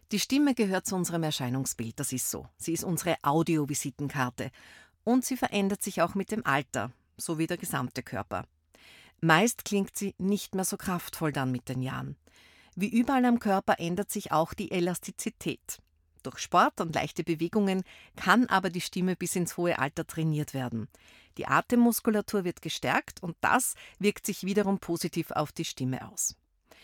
Die Stimme gehört zu unserem Erscheinungsbild, das ist so. Sie ist unsere Audiovisitenkarte. Und sie verändert sich auch mit dem Alter, so wie der gesamte Körper. Meist klingt sie nicht mehr so kraftvoll dann mit den Jahren. Wie überall am Körper ändert sich auch die Elastizität. Durch Sport und leichte Bewegungen kann aber die Stimme bis ins hohe Alter trainiert werden. Die Atemmuskulatur wird gestärkt und das wirkt sich wiederum positiv auf die Stimme aus.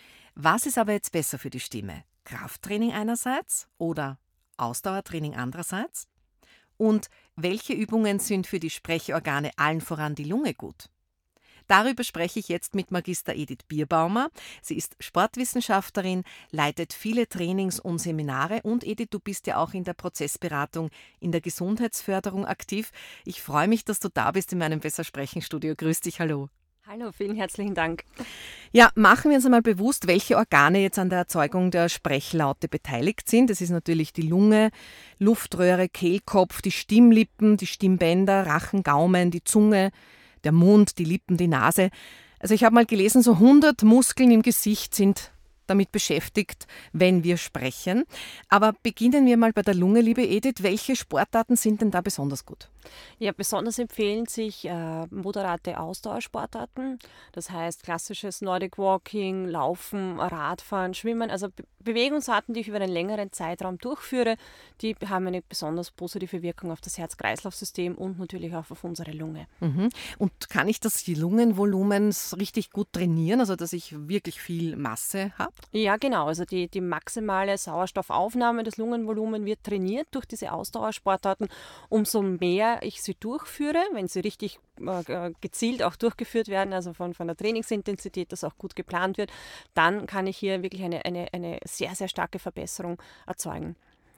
Was ist aber jetzt besser für die Stimme? Krafttraining einerseits oder Ausdauertraining andererseits? Und welche Übungen sind für die Sprechorgane, allen voran die Lunge, gut? Darüber spreche ich jetzt mit Magister Edith Bierbaumer. Sie ist Sportwissenschaftlerin, leitet viele Trainings und Seminare und Edith, du bist ja auch in der Prozessberatung, in der Gesundheitsförderung aktiv. Ich freue mich, dass du da bist in meinem Besser-Sprechen-Studio. Grüß dich, hallo. Hallo, vielen herzlichen Dank. Ja, machen wir uns einmal bewusst, welche Organe jetzt an der Erzeugung der Sprechlaute beteiligt sind. Das ist natürlich die Lunge, Luftröhre, Kehlkopf, die Stimmlippen, die Stimmbänder, Rachen, Gaumen, die Zunge, der Mund, die Lippen, die Nase. Also ich habe mal gelesen, so 100 Muskeln im Gesicht sind damit beschäftigt, wenn wir sprechen. Aber beginnen wir mal bei der Lunge, liebe Edith. Welche Sportarten sind denn da besonders gut? Ja, besonders empfehlen sich moderate Ausdauersportarten. Das heißt klassisches Nordic Walking, Laufen, Radfahren, Schwimmen. Also Bewegungsarten, die ich über einen längeren Zeitraum durchführe, die haben eine besonders positive Wirkung auf das Herz-Kreislauf-System und natürlich auch auf unsere Lunge. Mhm. Und kann ich das Lungenvolumen richtig gut trainieren, also dass ich wirklich viel Masse habe? Ja, genau. Also die maximale Sauerstoffaufnahme des Lungenvolumens wird trainiert durch diese Ausdauersportarten. Umso mehr ich sie durchführe, wenn sie richtig gezielt auch durchgeführt werden, also von der Trainingsintensität, das auch gut geplant wird, dann kann ich hier wirklich eine sehr, sehr starke Verbesserung erzeugen.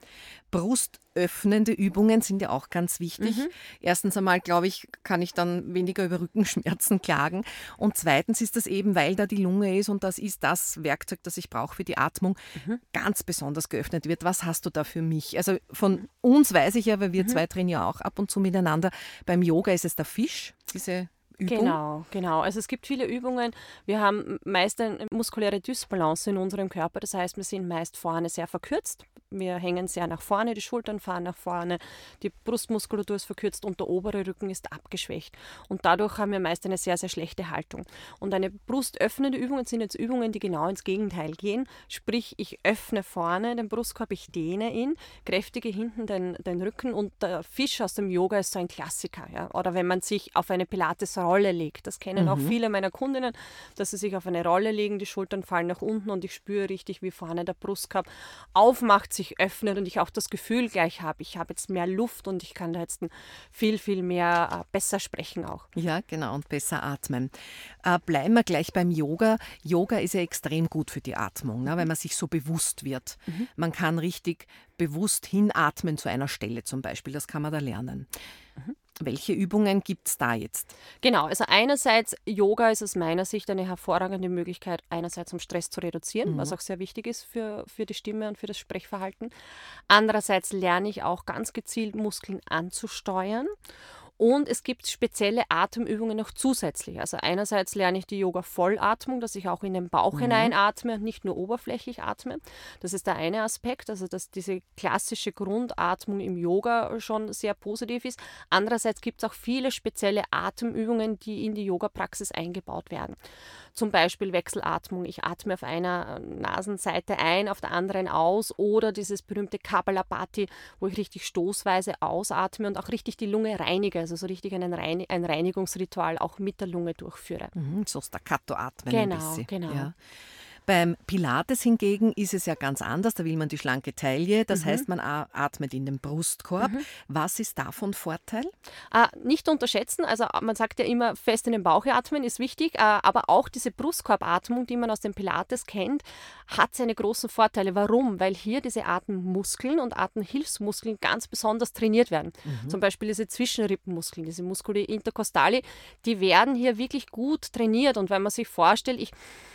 Brustöffnende Übungen sind ja auch ganz wichtig. Erstens einmal, glaube ich, kann ich dann weniger über Rückenschmerzen klagen. Und zweitens ist das eben, weil da die Lunge ist und das ist das Werkzeug, das ich brauche für die Atmung, ganz besonders geöffnet wird. Was hast du da für mich? Also von uns weiß ich ja, weil wir zwei trainieren ja auch ab und zu miteinander. Beim Yoga ist es der Fisch, diese Übung. Genau. Also es gibt viele Übungen. Wir haben meist eine muskuläre Dysbalance in unserem Körper. Das heißt, wir sind meist vorne sehr verkürzt. Wir hängen sehr nach vorne, die Schultern fahren nach vorne, die Brustmuskulatur ist verkürzt und der obere Rücken ist abgeschwächt. Und dadurch haben wir meist eine sehr, sehr schlechte Haltung. Und eine brustöffnende Übung sind jetzt Übungen, die genau ins Gegenteil gehen. Sprich, ich öffne vorne den Brustkorb, ich dehne ihn, kräftige hinten den Rücken und der Fisch aus dem Yoga ist so ein Klassiker. Ja? Oder wenn man sich auf eine Pilates-Rolle legt. Das kennen auch viele meiner Kundinnen, dass sie sich auf eine Rolle legen, die Schultern fallen nach unten und ich spüre richtig, wie vorne der Brustkorb aufmacht, sich öffnet und ich auch das Gefühl gleich habe, ich habe jetzt mehr Luft und ich kann da jetzt viel, viel mehr besser sprechen auch. Ja, genau, und besser atmen. Bleiben wir gleich beim Yoga. Yoga ist ja extrem gut für die Atmung, ne, weil man sich so bewusst wird. Man kann richtig bewusst hinatmen zu einer Stelle zum Beispiel. Das kann man da lernen. Welche Übungen gibt es da jetzt? Genau, also einerseits Yoga ist aus meiner Sicht eine hervorragende Möglichkeit, einerseits um Stress zu reduzieren, was auch sehr wichtig ist für die Stimme und für das Sprechverhalten. Andererseits lerne ich auch ganz gezielt Muskeln anzusteuern. Und es gibt spezielle Atemübungen noch zusätzlich. Also einerseits lerne ich die Yoga-Vollatmung, dass ich auch in den Bauch hineinatme und nicht nur oberflächlich atme. Das ist der eine Aspekt, also dass diese klassische Grundatmung im Yoga schon sehr positiv ist. Andererseits gibt es auch viele spezielle Atemübungen, die in die Yoga-Praxis eingebaut werden. Zum Beispiel Wechselatmung. Ich atme auf einer Nasenseite ein, auf der anderen aus. Oder dieses berühmte Kapalabhati, wo ich richtig stoßweise ausatme und auch richtig die Lunge reinige. Also so richtig ein Reinigungsritual auch mit der Lunge durchführe. So Staccato atmen ein bisschen. Genau. Ja. Beim Pilates hingegen ist es ja ganz anders, da will man die schlanke Taille, das heißt, man atmet in den Brustkorb. Was ist davon Vorteil? Nicht unterschätzen, also man sagt ja immer, fest in den Bauch atmen ist wichtig, aber auch diese Brustkorbatmung, die man aus dem Pilates kennt, hat seine großen Vorteile. Warum? Weil hier diese Atemmuskeln und Atemhilfsmuskeln ganz besonders trainiert werden. Zum Beispiel diese Zwischenrippenmuskeln, diese Musculi intercostali, die werden hier wirklich gut trainiert und wenn man sich vorstellt,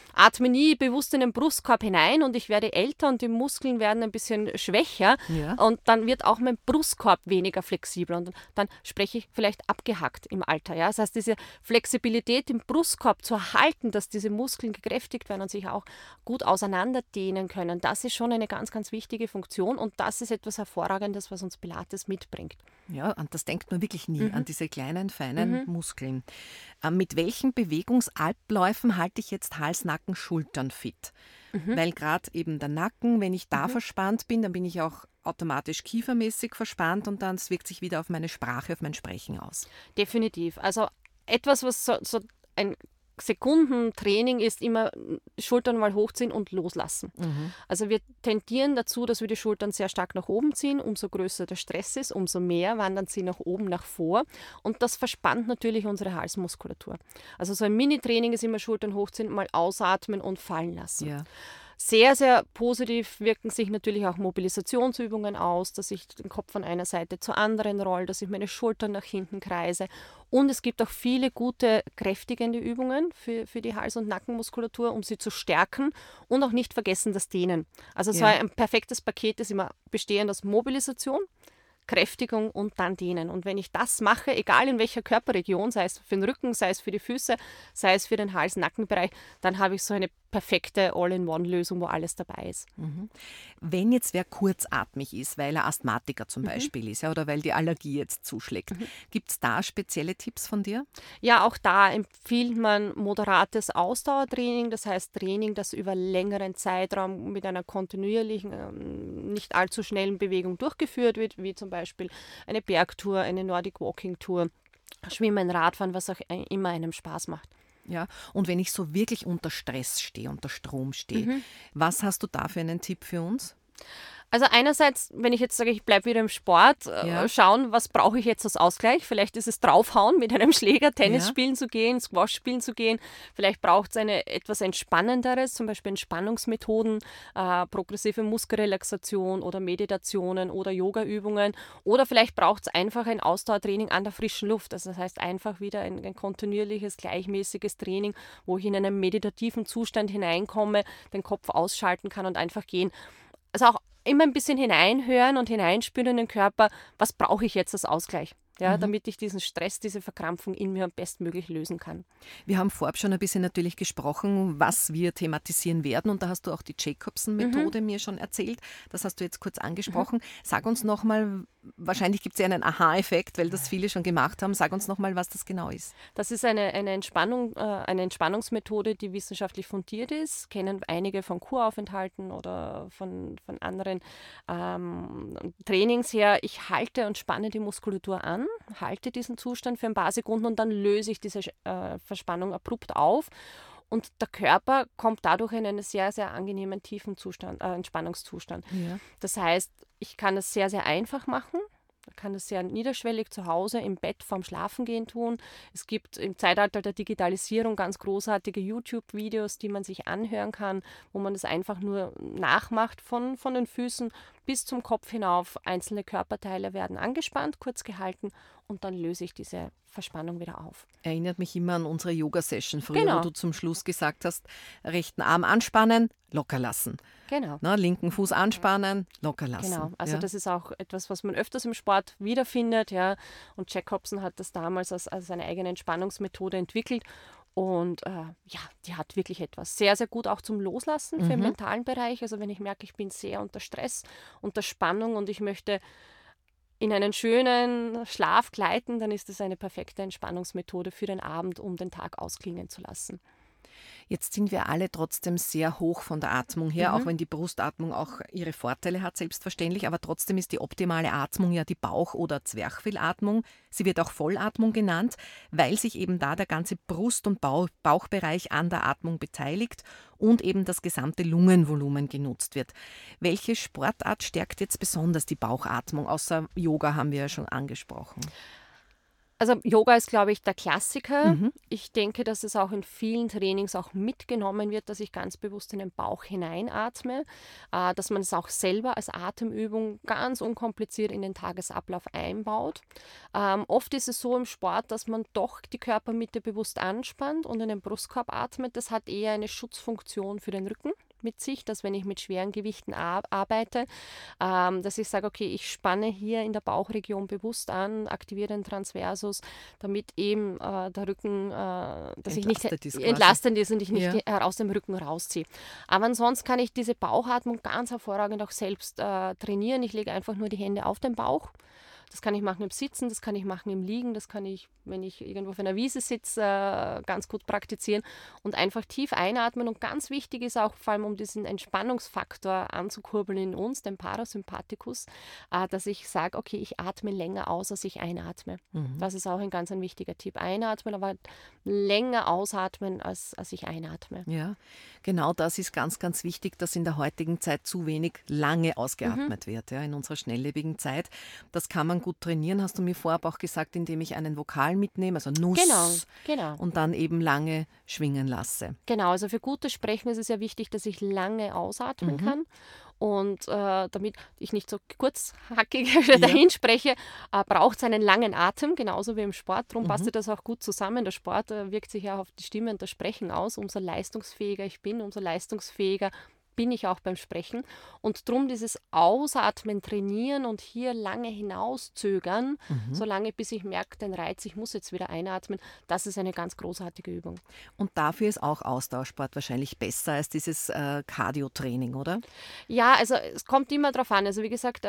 atme nie bewusst in den Brustkorb hinein und ich werde älter und die Muskeln werden ein bisschen schwächer und dann wird auch mein Brustkorb weniger flexibel und dann spreche ich vielleicht abgehackt im Alter. Ja? Das heißt, diese Flexibilität im Brustkorb zu erhalten, dass diese Muskeln gekräftigt werden und sich auch gut auseinanderdehnen können, das ist schon eine ganz, ganz wichtige Funktion und das ist etwas Hervorragendes, was uns Pilates mitbringt. Ja, an das denkt man wirklich nie, an diese kleinen, feinen Muskeln. Mit welchen Bewegungsabläufen halte ich jetzt Hals, Nacken, Schultern fit? Weil gerade eben der Nacken, wenn ich da verspannt bin, dann bin ich auch automatisch kiefermäßig verspannt und dann wirkt sich wieder auf meine Sprache, auf mein Sprechen aus. Definitiv. Also etwas, was so ein Sekundentraining ist, immer Schultern mal hochziehen und loslassen. Also wir tendieren dazu, dass wir die Schultern sehr stark nach oben ziehen. Umso größer der Stress ist, umso mehr wandern sie nach oben, nach vor. Und das verspannt natürlich unsere Halsmuskulatur. Also so ein Mini-Training ist immer Schultern hochziehen, mal ausatmen und fallen lassen. Ja. Sehr, sehr positiv wirken sich natürlich auch Mobilisationsübungen aus, dass ich den Kopf von einer Seite zur anderen rolle, dass ich meine Schultern nach hinten kreise. Und es gibt auch viele gute, kräftigende Übungen für die Hals- und Nackenmuskulatur, um sie zu stärken und auch nicht vergessen das Dehnen. Also so ein perfektes Paket ist immer bestehend aus Mobilisation, Kräftigung und dann Dehnen. Und wenn ich das mache, egal in welcher Körperregion, sei es für den Rücken, sei es für die Füße, sei es für den Hals-Nackenbereich, dann habe ich so eine perfekte All-in-One-Lösung, wo alles dabei ist. Wenn jetzt wer kurzatmig ist, weil er Asthmatiker zum Beispiel ist, ja, oder weil die Allergie jetzt zuschlägt, gibt es da spezielle Tipps von dir? Ja, auch da empfiehlt man moderates Ausdauertraining, das heißt Training, das über längeren Zeitraum mit einer kontinuierlichen, nicht allzu schnellen Bewegung durchgeführt wird, wie zum Beispiel eine Bergtour, eine Nordic Walking Tour, Schwimmen, Radfahren, was auch immer einem Spaß macht. Ja, und wenn ich so wirklich unter Stress stehe, unter Strom stehe, was hast du da für einen Tipp für uns? Also einerseits, wenn ich jetzt sage, ich bleibe wieder im Sport, schauen, was brauche ich jetzt als Ausgleich? Vielleicht ist es draufhauen, mit einem Schläger Tennis spielen zu gehen, Squash spielen zu gehen. Vielleicht braucht es eine etwas Entspannenderes, zum Beispiel Entspannungsmethoden, progressive Muskelrelaxation oder Meditationen oder Yoga-Übungen. Oder vielleicht braucht es einfach ein Ausdauertraining an der frischen Luft. Also das heißt einfach wieder ein kontinuierliches, gleichmäßiges Training, wo ich in einen meditativen Zustand hineinkomme, den Kopf ausschalten kann und einfach gehen. Also auch immer ein bisschen hineinhören und hineinspüren in den Körper, was brauche ich jetzt als Ausgleich, damit ich diesen Stress, diese Verkrampfung in mir bestmöglich lösen kann. Wir haben vorab schon ein bisschen natürlich gesprochen, was wir thematisieren werden und da hast du auch die Jacobsen-Methode mir schon erzählt. Das hast du jetzt kurz angesprochen. Sag uns nochmal, wahrscheinlich gibt es ja einen Aha-Effekt, weil das viele schon gemacht haben. Sag uns nochmal, was das genau ist. Das ist eine Entspannungsmethode, die wissenschaftlich fundiert ist. Kennen einige von Kuraufenthalten oder von anderen Trainings her. Ich halte und spanne die Muskulatur an, halte diesen Zustand für ein paar Sekunden und dann löse ich diese Verspannung abrupt auf. Und der Körper kommt dadurch in einen sehr, sehr angenehmen, tiefen Entspannungszustand. Ja. Das heißt, ich kann es sehr, sehr einfach machen. Ich kann es sehr niederschwellig zu Hause im Bett vorm Schlafengehen tun. Es gibt im Zeitalter der Digitalisierung ganz großartige YouTube-Videos, die man sich anhören kann, wo man das einfach nur nachmacht von den Füßen bis zum Kopf hinauf. Einzelne Körperteile werden angespannt, kurz gehalten und dann löse ich diese Verspannung wieder auf. Erinnert mich immer an unsere Yoga-Session früher, wo du zum Schluss gesagt hast, rechten Arm anspannen, locker lassen. Genau. Linken Fuß anspannen, locker lassen. Genau, also das ist auch etwas, was man öfters im Sport wiederfindet. Ja. Und Jacobsen hat das damals als eine eigene Entspannungsmethode entwickelt. Und die hat wirklich etwas. Sehr, sehr gut auch zum Loslassen für den mentalen Bereich. Also wenn ich merke, ich bin sehr unter Stress, unter Spannung und ich möchte in einen schönen Schlaf gleiten, dann ist es eine perfekte Entspannungsmethode für den Abend, um den Tag ausklingen zu lassen. Jetzt sind wir alle trotzdem sehr hoch von der Atmung her, auch wenn die Brustatmung auch ihre Vorteile hat, selbstverständlich. Aber trotzdem ist die optimale Atmung ja die Bauch- oder Zwerchfellatmung. Sie wird auch Vollatmung genannt, weil sich eben da der ganze Brust- und Bauchbereich an der Atmung beteiligt und eben das gesamte Lungenvolumen genutzt wird. Welche Sportart stärkt jetzt besonders die Bauchatmung? Außer Yoga haben wir ja schon angesprochen. Also Yoga ist, glaube ich, der Klassiker. Mhm. Ich denke, dass es auch in vielen Trainings auch mitgenommen wird, dass ich ganz bewusst in den Bauch hineinatme, dass man es auch selber als Atemübung ganz unkompliziert in den Tagesablauf einbaut. Oft ist es so im Sport, dass man doch die Körpermitte bewusst anspannt und in den Brustkorb atmet. Das hat eher eine Schutzfunktion für den Rücken mit sich, dass wenn ich mit schweren Gewichten arbeite, dass ich sage, okay, ich spanne hier in der Bauchregion bewusst an, aktiviere den Transversus, damit eben der Rücken, dass ich nicht entlastend ist und ich nicht aus dem Rücken rausziehe. Aber ansonsten kann ich diese Bauchatmung ganz hervorragend auch selbst trainieren. Ich lege einfach nur die Hände auf den Bauch. Das kann ich machen im Sitzen, das kann ich machen im Liegen, das kann ich, wenn ich irgendwo auf einer Wiese sitze, ganz gut praktizieren und einfach tief einatmen. Und ganz wichtig ist auch, vor allem um diesen Entspannungsfaktor anzukurbeln in uns, den Parasympathikus, dass ich sage, okay, ich atme länger aus, als ich einatme. Mhm. Das ist auch ein ganz ein wichtiger Tipp. Einatmen, aber länger ausatmen, als ich einatme. Ja, genau das ist ganz, ganz wichtig, dass in der heutigen Zeit zu wenig lange ausgeatmet wird, ja, in unserer schnelllebigen Zeit. Das kann man gut trainieren, hast du mir vorab auch gesagt, indem ich einen Vokal mitnehme, also Nuss, Genau. und dann eben lange schwingen lasse. Genau, also für gutes Sprechen ist es ja wichtig, dass ich lange ausatmen kann. Und damit ich nicht so kurzhackig dahin spreche, braucht es einen langen Atem, genauso wie im Sport. Darum passt das auch gut zusammen. Der Sport wirkt sich ja auf die Stimme und das Sprechen aus. Umso leistungsfähiger ich bin, umso leistungsfähiger bin ich auch beim Sprechen. Und darum dieses Ausatmen trainieren und hier lange hinauszögern, solange bis ich merke, den Reiz, ich muss jetzt wieder einatmen, das ist eine ganz großartige Übung. Und dafür ist auch Ausdauersport wahrscheinlich besser als dieses Cardio-Training, oder? Ja, also es kommt immer darauf an. Also wie gesagt,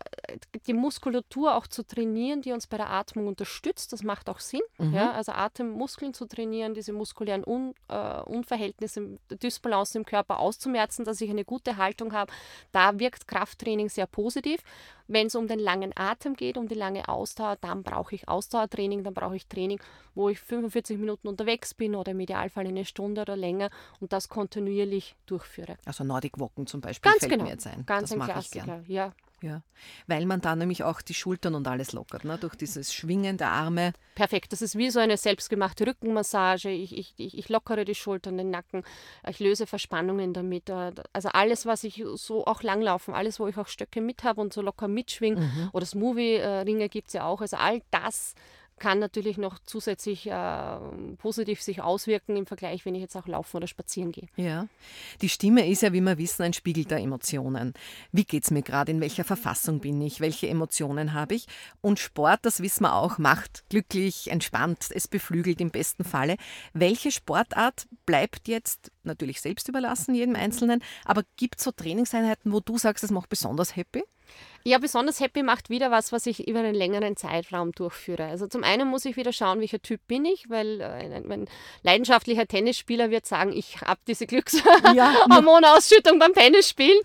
die Muskulatur auch zu trainieren, die uns bei der Atmung unterstützt, das macht auch Sinn. Ja? Also Atemmuskeln zu trainieren, diese muskulären Unverhältnisse, Dysbalance im Körper auszumerzen, dass ich eine gute Haltung habe. Da wirkt Krafttraining sehr positiv. Wenn es um den langen Atem geht, um die lange Ausdauer, dann brauche ich Ausdauertraining, dann brauche ich Training, wo ich 45 Minuten unterwegs bin oder im Idealfall eine Stunde oder länger und das kontinuierlich durchführe. Also Nordic Walken zum Beispiel Ganz fällt genau. mir jetzt ein. Ganz Das ein mache ich Klassiker, gern. ja. Ja, weil man da nämlich auch die Schultern und alles lockert, ne? Durch dieses Schwingen der Arme. Perfekt, das ist wie so eine selbstgemachte Rückenmassage. Ich lockere die Schultern, den Nacken, ich löse Verspannungen damit. Also alles, was ich so auch langlaufen, alles, wo ich auch Stöcke mit habe und so locker mitschwinge. Oder Smoothie-Ringe gibt es ja auch. Also all das kann natürlich noch zusätzlich positiv sich auswirken im Vergleich, wenn ich jetzt auch laufen oder spazieren gehe. Ja, die Stimme ist ja, wie wir wissen, ein Spiegel der Emotionen. Wie geht es mir gerade, in welcher Verfassung bin ich, welche Emotionen habe ich? Und Sport, das wissen wir auch, macht glücklich, entspannt, es beflügelt im besten Falle. Welche Sportart bleibt jetzt natürlich selbst überlassen, jedem Einzelnen, aber gibt es so Trainingseinheiten, wo du sagst, das macht besonders happy? Ja, besonders happy macht wieder was ich über einen längeren Zeitraum durchführe. Also zum einen muss ich wieder schauen, welcher Typ bin ich, weil ein leidenschaftlicher Tennisspieler wird sagen, ich habe diese Glückshormonausschüttung beim Tennisspielen.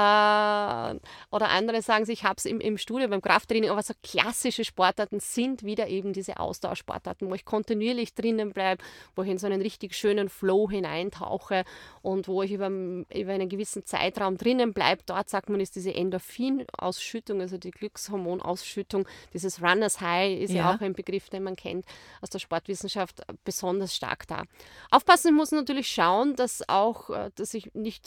Oder andere sagen, ich habe es im Studio, beim Krafttraining. Aber so klassische Sportarten sind wieder eben diese Ausdauersportarten, wo ich kontinuierlich drinnen bleibe, wo ich in so einen richtig schönen Flow hineintauche und wo ich über einen gewissen Zeitraum drinnen bleibe. Dort sagt man, ist diese Endorphinausschüttung, also die Glückshormonausschüttung, dieses Runners High ist ja auch ein Begriff, den man kennt aus der Sportwissenschaft, besonders stark da. Aufpassen, ich muss natürlich schauen, dass ich mich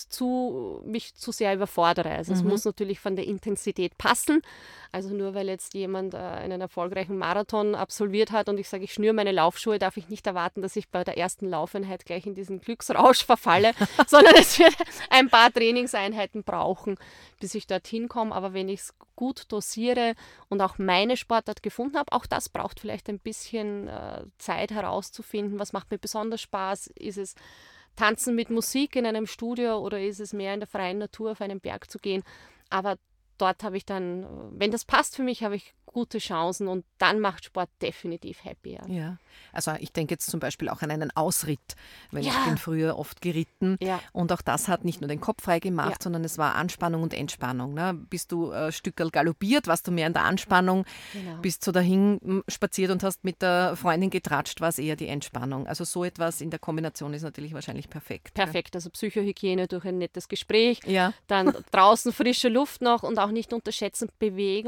zu sehr überfordere. Also es muss natürlich von der Intensität passen. Also nur weil jetzt jemand einen erfolgreichen Marathon absolviert hat und ich sage, ich schnüre meine Laufschuhe, darf ich nicht erwarten, dass ich bei der ersten Laufeinheit gleich in diesen Glücksrausch verfalle, sondern es wird ein paar Trainingseinheiten brauchen, bis ich dorthin komme. Aber wenn ich es gut dosiere und auch meine Sportart gefunden habe, auch das braucht vielleicht ein bisschen Zeit herauszufinden, was macht mir besonders Spaß. Ist es Tanzen mit Musik in einem Studio oder ist es mehr in der freien Natur auf einen Berg zu gehen? Aber dort habe ich dann, wenn das passt für mich, habe ich gute Chancen und dann macht Sport definitiv happy. Ja, also ich denke jetzt zum Beispiel auch an einen Ausritt, weil ich bin früher oft geritten und auch das hat nicht nur den Kopf frei gemacht, sondern es war Anspannung und Entspannung. Ne? Bist du Stückerl galoppiert, warst du mehr in der Anspannung, bist du dahin spaziert und hast mit der Freundin getratscht, war es eher die Entspannung. Also so etwas in der Kombination ist natürlich wahrscheinlich perfekt. Perfekt, also Psychohygiene durch ein nettes Gespräch, ja. Dann draußen frische Luft noch und auch nicht unterschätzen, Bewegung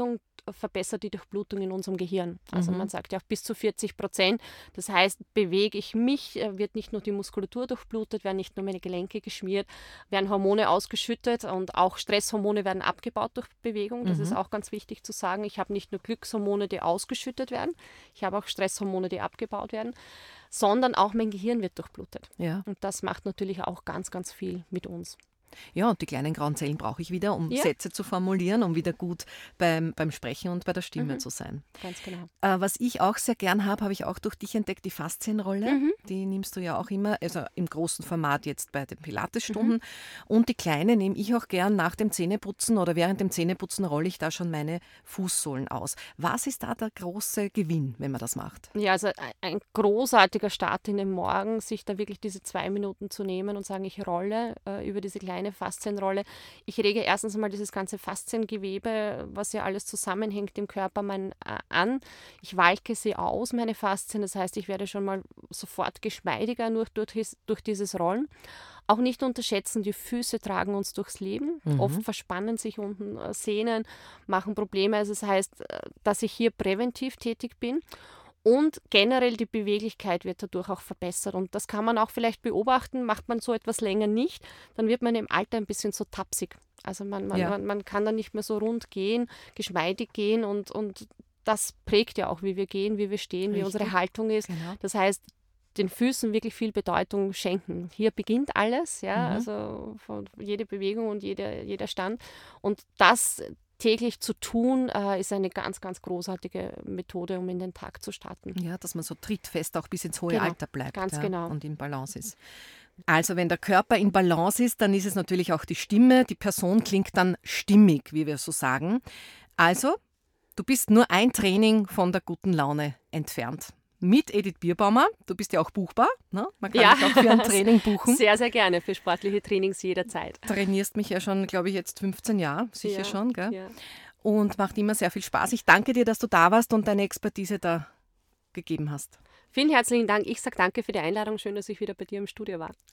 verbessert die Durchblutung in unserem Gehirn. Also man sagt ja auch bis zu 40%. Das heißt, bewege ich mich, wird nicht nur die Muskulatur durchblutet, werden nicht nur meine Gelenke geschmiert, werden Hormone ausgeschüttet und auch Stresshormone werden abgebaut durch Bewegung. Das ist auch ganz wichtig zu sagen. Ich habe nicht nur Glückshormone, die ausgeschüttet werden, ich habe auch Stresshormone, die abgebaut werden, sondern auch mein Gehirn wird durchblutet. Ja. Und das macht natürlich auch ganz, ganz viel mit uns. Ja, und die kleinen grauen Zellen brauche ich wieder, um Sätze zu formulieren, um wieder gut beim Sprechen und bei der Stimme zu sein. Ganz genau. Was ich auch sehr gern habe ich auch durch dich entdeckt, die Faszienrolle. Die nimmst du ja auch immer, also im großen Format jetzt bei den Pilatesstunden. Und die kleine nehme ich auch gern nach dem Zähneputzen oder während dem Zähneputzen rolle ich da schon meine Fußsohlen aus. Was ist da der große Gewinn, wenn man das macht? Ja, also ein großartiger Start in den Morgen, sich da wirklich diese 2 Minuten zu nehmen und sagen, ich rolle über diese kleine Faszienrolle. Ich rege erstens mal dieses ganze Fasziengewebe, was ja alles zusammenhängt im Körper, an. Ich walke sie aus, meine Faszien. Das heißt, ich werde schon mal sofort geschmeidiger durch dieses Rollen. Auch nicht unterschätzen, die Füße tragen uns durchs Leben. Oft verspannen sich unten Sehnen, machen Probleme. Also das heißt, dass ich hier präventiv tätig bin. Und generell die Beweglichkeit wird dadurch auch verbessert. Und das kann man auch vielleicht beobachten. Macht man so etwas länger nicht, dann wird man im Alter ein bisschen so tapsig. Also man kann dann nicht mehr so rund gehen, geschmeidig gehen. Und das prägt ja auch, wie wir gehen, wie wir stehen, wie unsere Haltung ist. Genau. Das heißt, den Füßen wirklich viel Bedeutung schenken. Hier beginnt alles, also von jede Bewegung und jeder Stand. Und das täglich zu tun, ist eine ganz, ganz großartige Methode, um in den Tag zu starten. Ja, dass man so trittfest auch bis ins hohe Alter bleibt ganz genau. Und in Balance ist. Also wenn der Körper in Balance ist, dann ist es natürlich auch die Stimme. Die Person klingt dann stimmig, wie wir so sagen. Also, du bist nur ein Training von der guten Laune entfernt. Mit Edith Bierbaumer. Du bist ja auch buchbar. Ne? Man kann dich auch für ein Training buchen. Sehr, sehr gerne für sportliche Trainings jederzeit. Trainierst mich ja schon, glaube ich, jetzt 15 Jahre, sicher schon. Gell? Ja. Und macht immer sehr viel Spaß. Ich danke dir, dass du da warst und deine Expertise da gegeben hast. Vielen herzlichen Dank. Ich sage danke für die Einladung. Schön, dass ich wieder bei dir im Studio war.